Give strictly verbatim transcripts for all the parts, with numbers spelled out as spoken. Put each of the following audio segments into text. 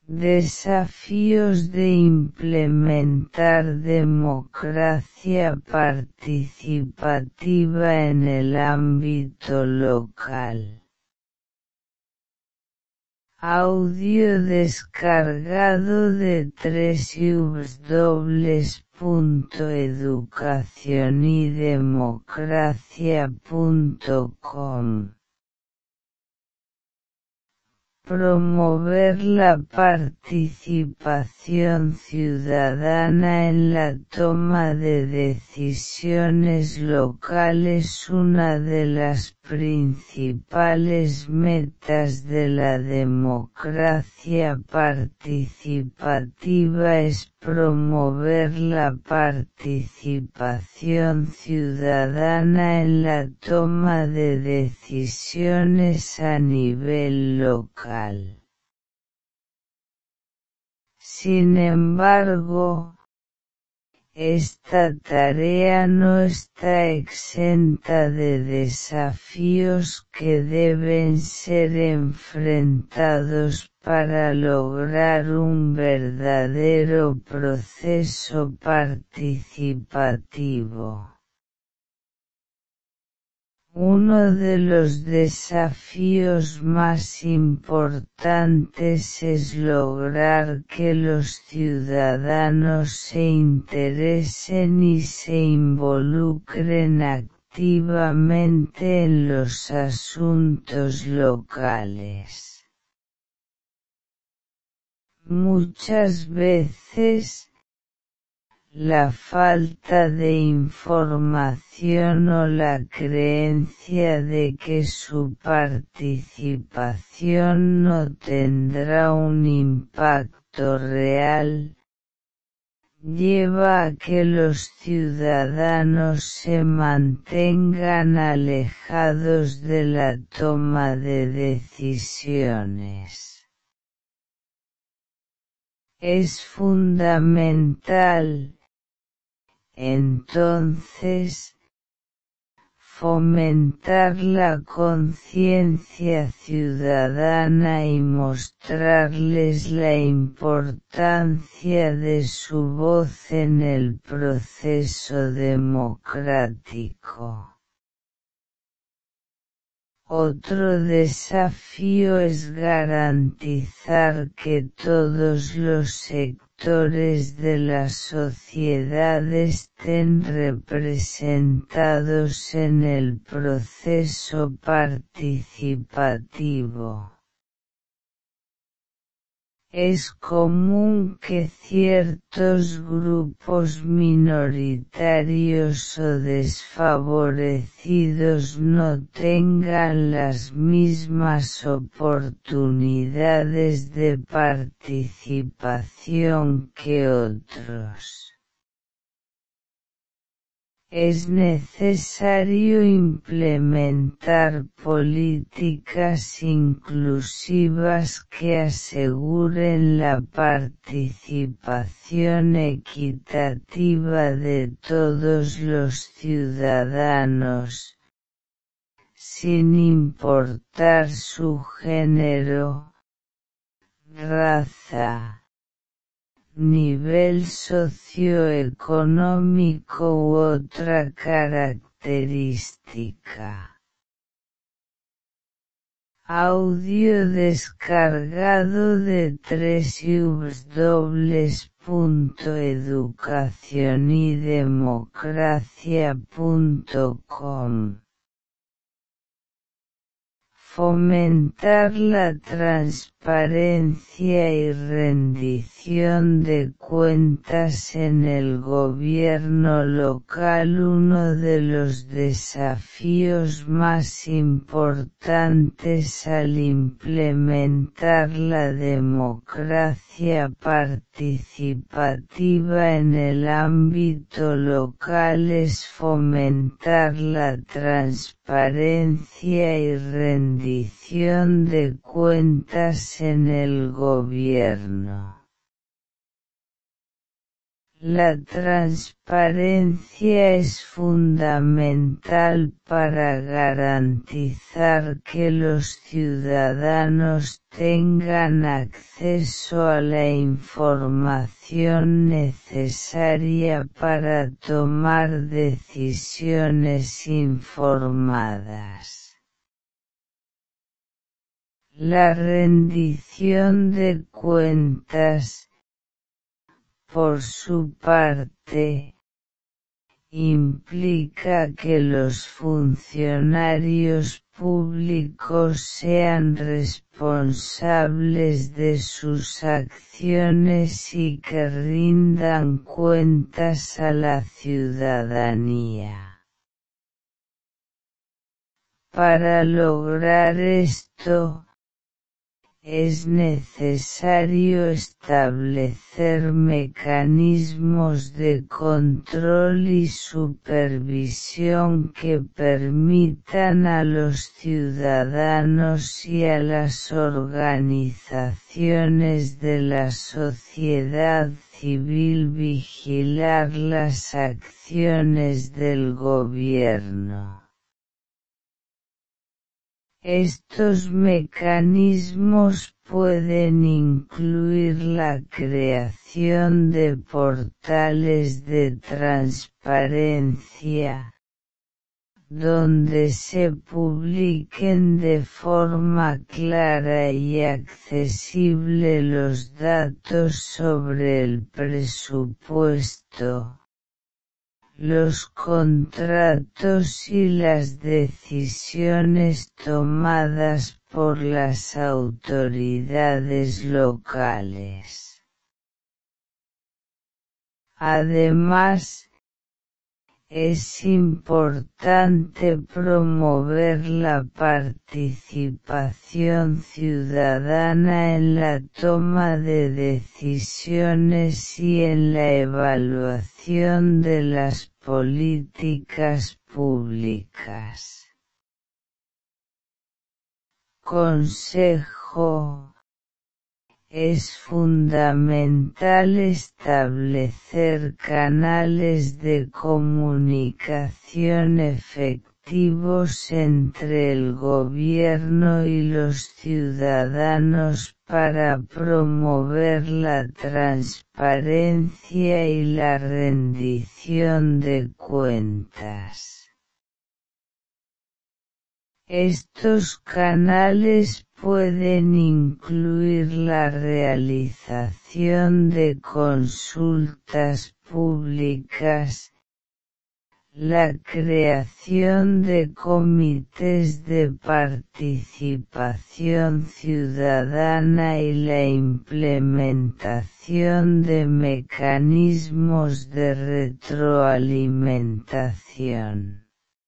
Desafíos de implementar democracia participativa en el ámbito local. Audio descargado de doble u doble u doble u punto educación y democracia punto com. Promover la participación ciudadana en la toma de decisiones locales. Una de las principales metas de la democracia participativa es promover la participación ciudadana en la toma de decisiones a nivel local. Sin embargo, esta tarea no está exenta de desafíos que deben ser enfrentados para lograr un verdadero proceso participativo. Uno de los desafíos más importantes es lograr que los ciudadanos se interesen y se involucren activamente en los asuntos locales. Muchas veces, la falta de información o la creencia de que su participación no tendrá un impacto real, lleva a que los ciudadanos se mantengan alejados de la toma de decisiones. Es fundamental, entonces, fomentar la conciencia ciudadana y mostrarles la importancia de su voz en el proceso democrático. Otro desafío es garantizar que todos los sectores de la sociedad estén representados en el proceso participativo. Es común que ciertos grupos minoritarios o desfavorecidos no tengan las mismas oportunidades de participación que otros. Es necesario implementar políticas inclusivas que aseguren la participación equitativa de todos los ciudadanos, sin importar su género, raza, nivel socioeconómico u otra característica. Audio descargado de doble u doble u doble u punto educación y democracia punto com. Fomentar la transparencia y rendición de cuentas en el gobierno local. Uno de los desafíos más importantes al implementar la democracia participativa en el ámbito local es fomentar la transparencia y rendición de cuentas en el gobierno. La transparencia es fundamental para garantizar que los ciudadanos tengan acceso a la información necesaria para tomar decisiones informadas. La rendición de cuentas, por su parte, implica que los funcionarios públicos sean responsables de sus acciones y que rindan cuentas a la ciudadanía. Para lograr esto, es necesario establecer mecanismos de control y supervisión que permitan a los ciudadanos y a las organizaciones de la sociedad civil vigilar las acciones del gobierno. Estos mecanismos pueden incluir la creación de portales de transparencia, donde se publiquen de forma clara y accesible los datos sobre el presupuesto, los contratos y las decisiones tomadas por las autoridades locales. Además, es importante promover la participación ciudadana en la toma de decisiones y en la evaluación de las políticas públicas. Consejo: es fundamental establecer canales de comunicación efectivos entre el gobierno y los ciudadanos para promover la transparencia y la rendición de cuentas. Estos canales pueden incluir la realización de consultas públicas, la creación de comités de participación ciudadana y la implementación de mecanismos de retroalimentación.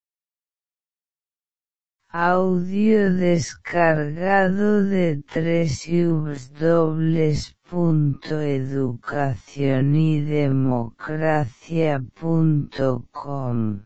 Audio descargado de w w w punto educación y democracia punto com.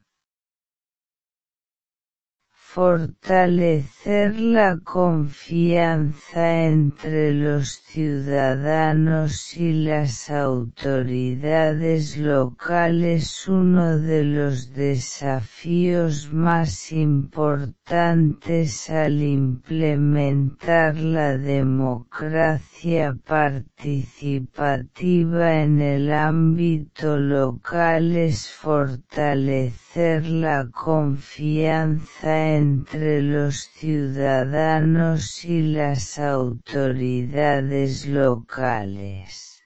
Fortalecer la confianza entre los ciudadanos y las autoridades locales. Uno de los desafíos más importantes al implementar la democracia participativa en el ámbito local es fortalecer la confianza en entre los ciudadanos y las autoridades locales.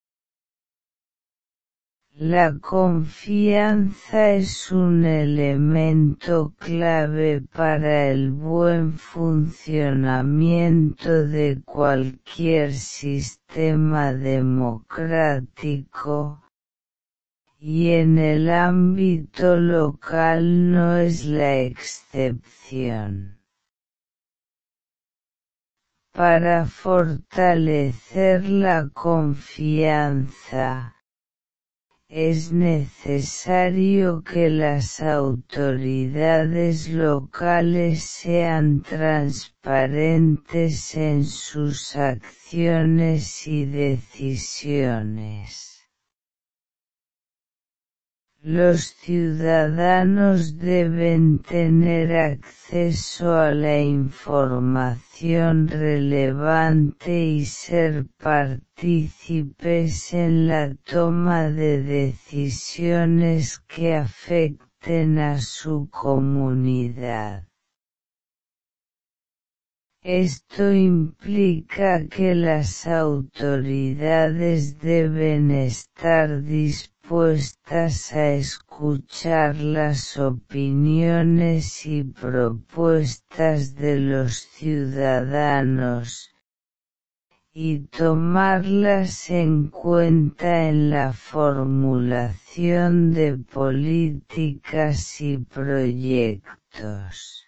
La confianza es un elemento clave para el buen funcionamiento de cualquier sistema democrático, y en el ámbito local no es la excepción. Para fortalecer la confianza, es necesario que las autoridades locales sean transparentes en sus acciones y decisiones. Los ciudadanos deben tener acceso a la información relevante y ser partícipes en la toma de decisiones que afecten a su comunidad. Esto implica que las autoridades deben estar dispuestas a escuchar las opiniones y propuestas de los ciudadanos, y tomarlas en cuenta en la formulación de políticas y proyectos.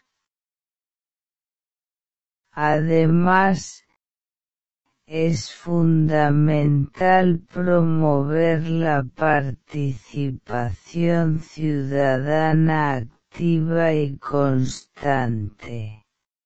Además, es fundamental promover la participación ciudadana activa y constante.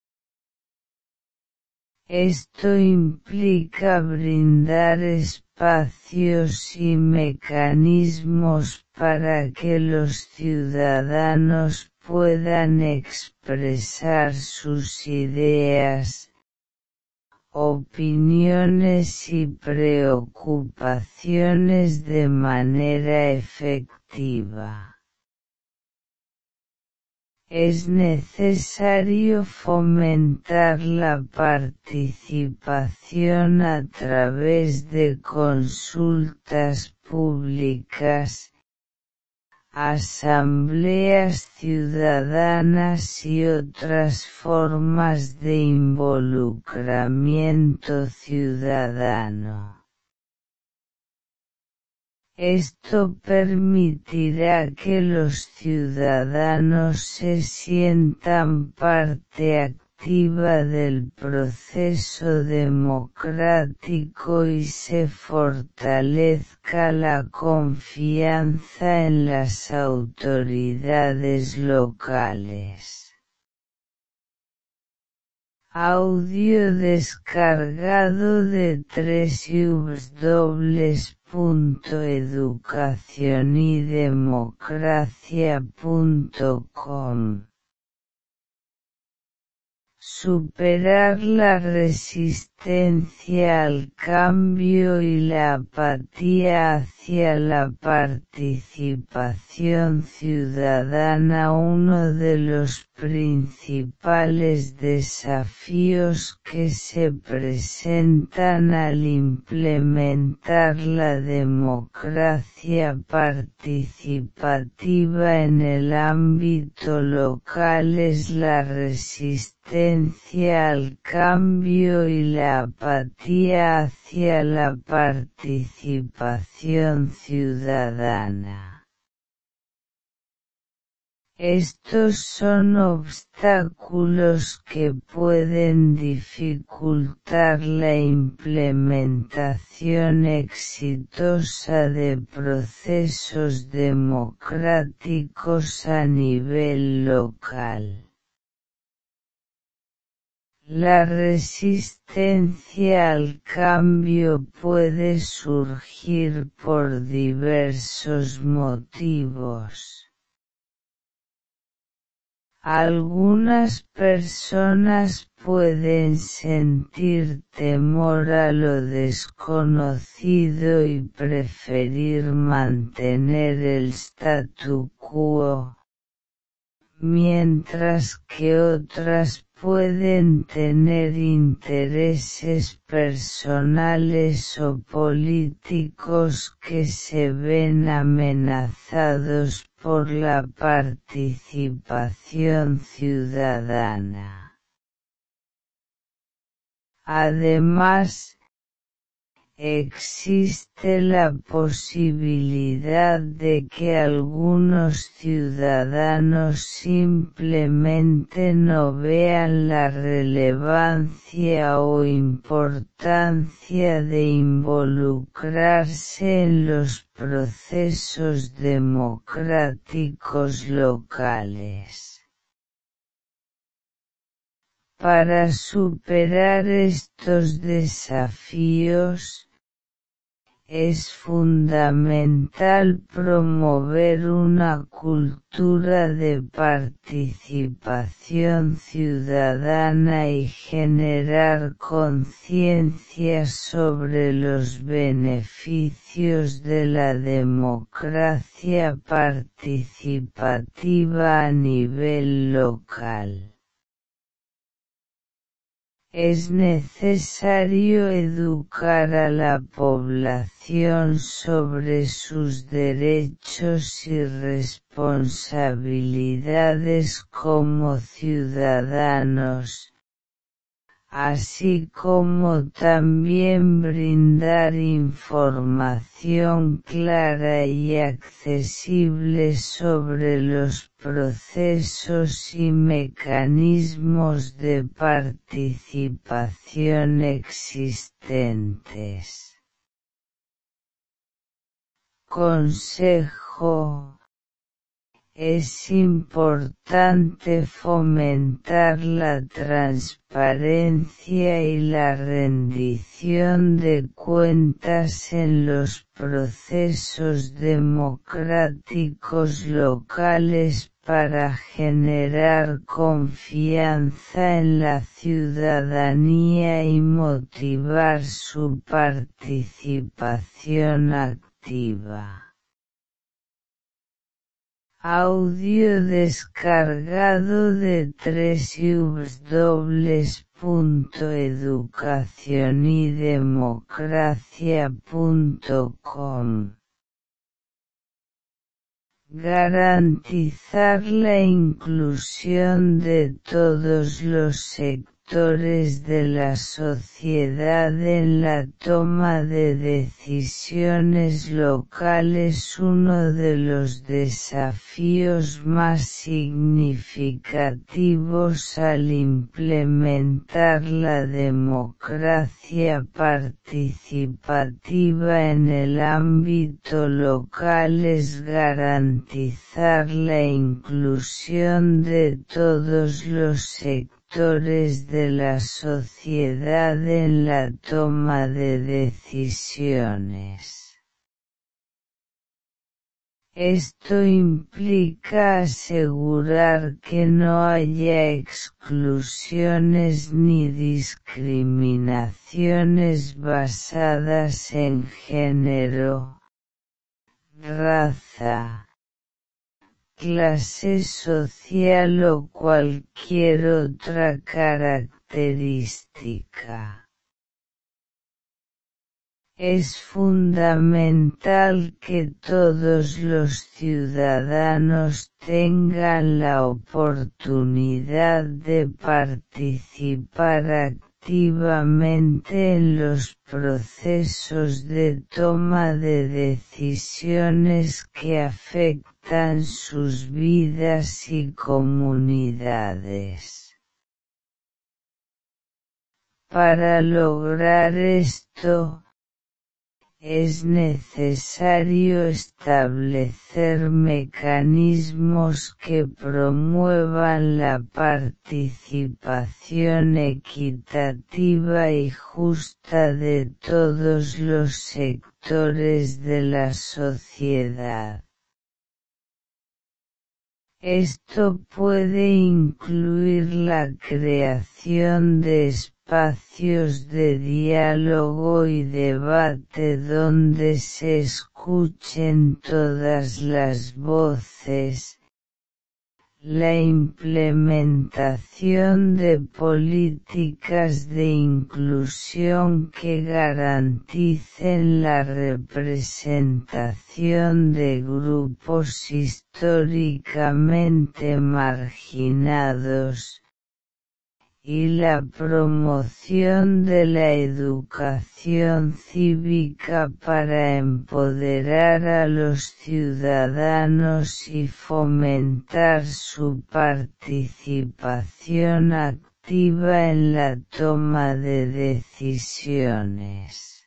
Esto implica brindar espacios y mecanismos para que los ciudadanos puedan expresar sus ideas, opiniones y preocupaciones de manera efectiva. Es necesario fomentar la participación a través de consultas públicas, asambleas ciudadanas y otras formas de involucramiento ciudadano. Esto permitirá que los ciudadanos se sientan parte activa del proceso democrático y se fortalezca la confianza en las autoridades locales. Audio descargado de w w w punto educacionydemocracia punto com. Superar la resistencia al cambio y la apatía hacia la participación ciudadana. Uno de los principales desafíos que se presentan al implementar la democracia participativa en el ámbito local es la resistencia al cambio y la apatía hacia la participación ciudadana. Estos son obstáculos que pueden dificultar la implementación exitosa de procesos democráticos a nivel local. La resistencia al cambio puede surgir por diversos motivos. Algunas personas pueden sentir temor a lo desconocido y preferir mantener el statu quo, mientras que otras pueden tener intereses personales o políticos que se ven amenazados por la participación ciudadana. Además, existe la posibilidad de que algunos ciudadanos simplemente no vean la relevancia o importancia de involucrarse en los procesos democráticos locales. Para superar estos desafíos, Es fundamental promover una cultura de participación ciudadana y generar conciencia sobre los beneficios de la democracia participativa a nivel local. Es necesario educar a la población sobre sus derechos y responsabilidades como ciudadanos, así como también brindar información clara y accesible sobre los procesos y mecanismos de participación existentes. Consejo: es importante fomentar la transparencia y la rendición de cuentas en los procesos democráticos locales para generar confianza en la ciudadanía y motivar su participación activa. Audio descargado de doble u doble u doble u punto educación y democracia punto com. Garantizar la inclusión de todos los sectores de la sociedad en la toma de decisiones locales es uno de los desafíos más significativos al implementar la democracia participativa en el ámbito local es garantizar la inclusión de todos los sectores de la sociedad en la toma de decisiones. Esto implica asegurar que no haya exclusiones ni discriminaciones basadas en género, raza, clase social o cualquier otra característica. Es fundamental que todos los ciudadanos tengan la oportunidad de participar activamente en los procesos de toma de decisiones que afectan sus vidas y comunidades. Para lograr esto, es necesario establecer mecanismos que promuevan la participación equitativa y justa de todos los sectores de la sociedad. Esto puede incluir la creación de espacios de diálogo y debate donde se escuchen todas las voces, la implementación de políticas de inclusión que garanticen la representación de grupos históricamente marginados, y la promoción de la educación cívica para empoderar a los ciudadanos y fomentar su participación activa en la toma de decisiones.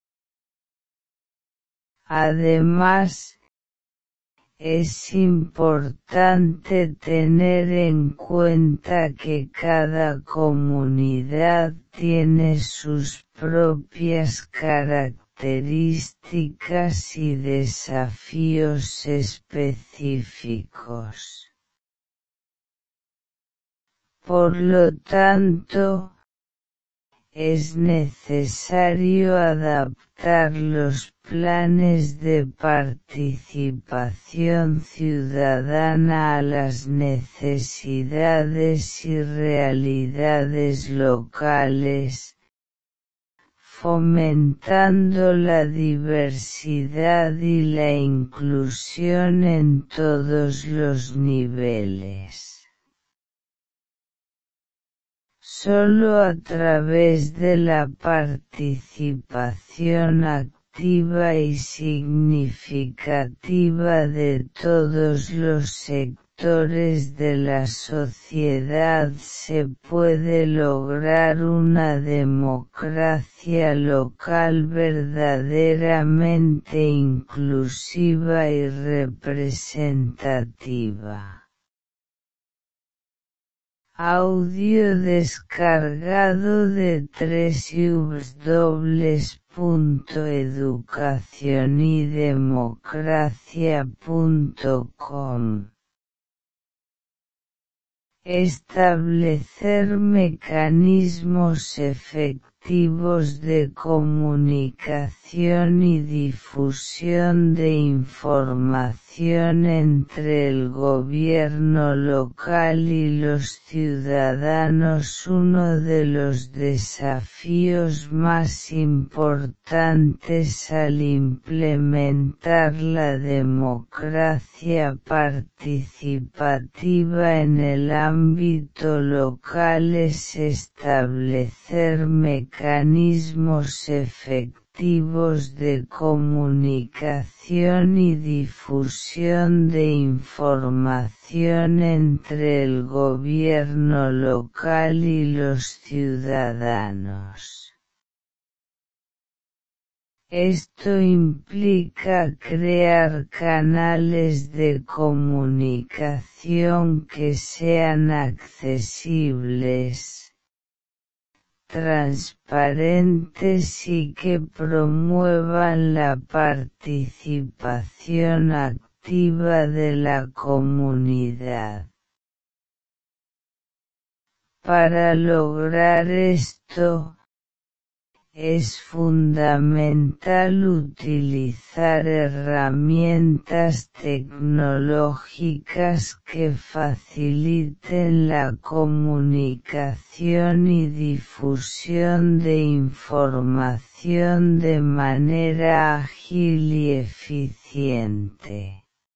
Además, es importante tener en cuenta que cada comunidad tiene sus propias características características y desafíos específicos. Por lo tanto, es necesario adaptar los planes de participación ciudadana a las necesidades y realidades locales, fomentando la diversidad y la inclusión en todos los niveles. Solo a través de la participación activa y significativa de todos los sectores de la sociedad se puede lograr una democracia local verdaderamente inclusiva y representativa. Audio descargado de w w w punto educación y democracia punto com. Establecer mecanismos efectivos de comunicación y difusión de información entre el gobierno local y los ciudadanos. Uno de los desafíos más importantes al implementar la democracia participativa en el ámbito local es establecer mecanismos efectivos de comunicación y difusión de información entre el gobierno local y los ciudadanos. Esto implica crear canales de comunicación que sean accesibles, transparentes y que promuevan la participación activa de la comunidad. Para lograr esto, es fundamental utilizar herramientas tecnológicas que faciliten la comunicación y difusión de información de manera ágil y eficiente.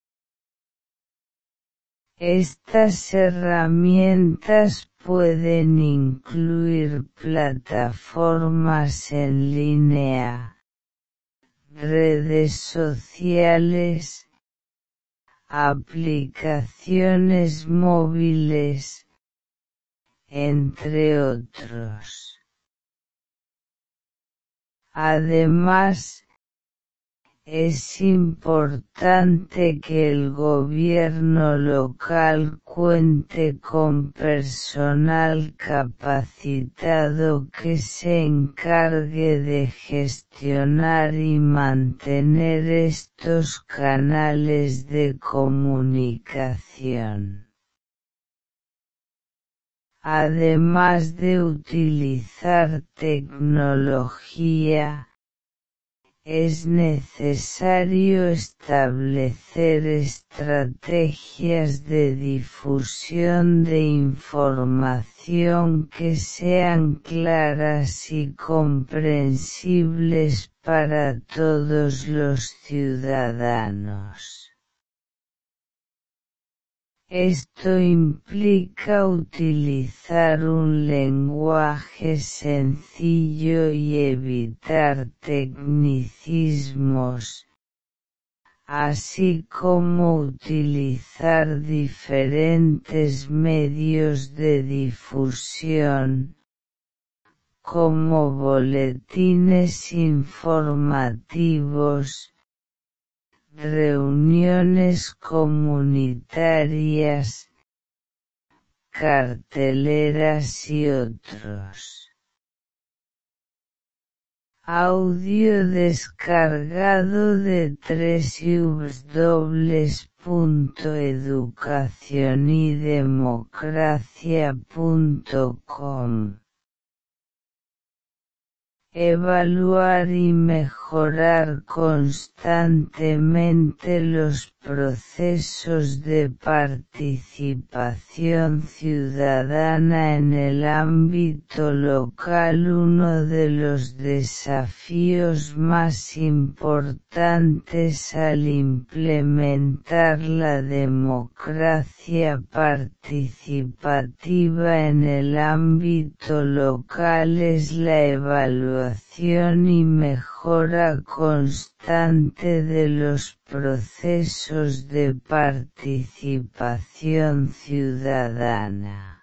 Estas herramientas pueden incluir plataformas en línea, redes sociales, aplicaciones móviles, entre otros. Además, es importante que el gobierno local cuente con personal capacitado que se encargue de gestionar y mantener estos canales de comunicación. Además de utilizar tecnología, es necesario establecer estrategias de difusión de información que sean claras y comprensibles para todos los ciudadanos. Esto implica utilizar un lenguaje sencillo y evitar tecnicismos, así como utilizar diferentes medios de difusión, como boletines informativos, reuniones comunitarias, carteleras y otros. Audio descargado de w w w punto educacionydemocracia punto com. Evaluar y mejorar constantemente los procesos de participación ciudadana en el ámbito local. Uno de los desafíos más importantes al implementar la democracia participativa en el ámbito local es la evaluación y mejora constante de los procesos de participación ciudadana.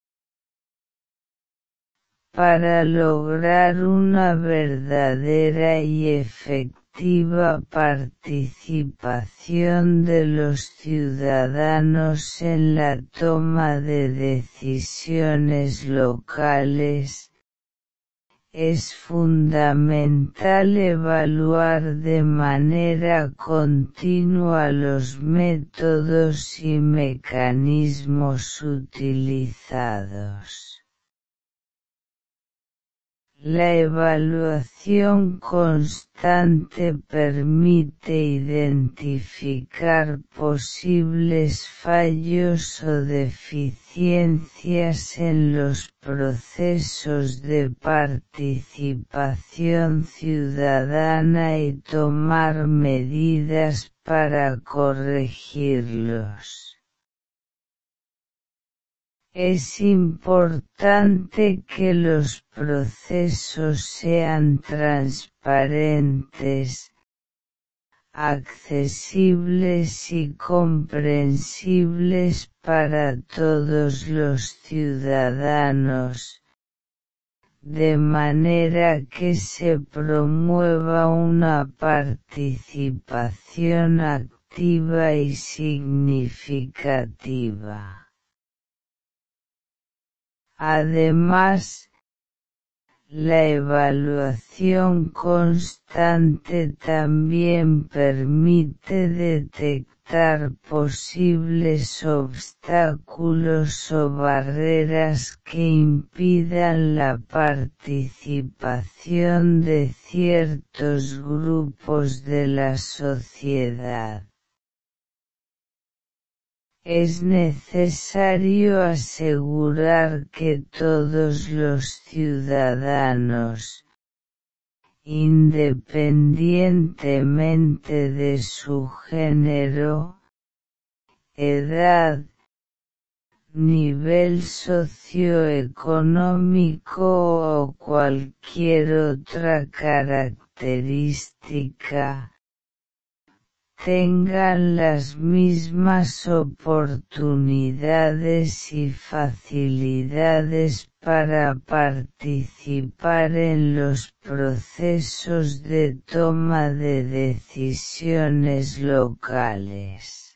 Para lograr una verdadera y efectiva participación de los ciudadanos en la toma de decisiones locales, es fundamental evaluar de manera continua los métodos y mecanismos utilizados. La evaluación constante permite identificar posibles fallos o deficiencias en los procesos de participación ciudadana y tomar medidas para corregirlos. Es importante que los procesos sean transparentes, accesibles y comprensibles para todos los ciudadanos, de manera que se promueva una participación activa y significativa. Además, la evaluación constante también permite detectar posibles obstáculos o barreras que impidan la participación de ciertos grupos de la sociedad. Es necesario asegurar que todos los ciudadanos, independientemente de su género, edad, nivel socioeconómico o cualquier otra característica, tengan las mismas oportunidades y facilidades para participar en los procesos de toma de decisiones locales.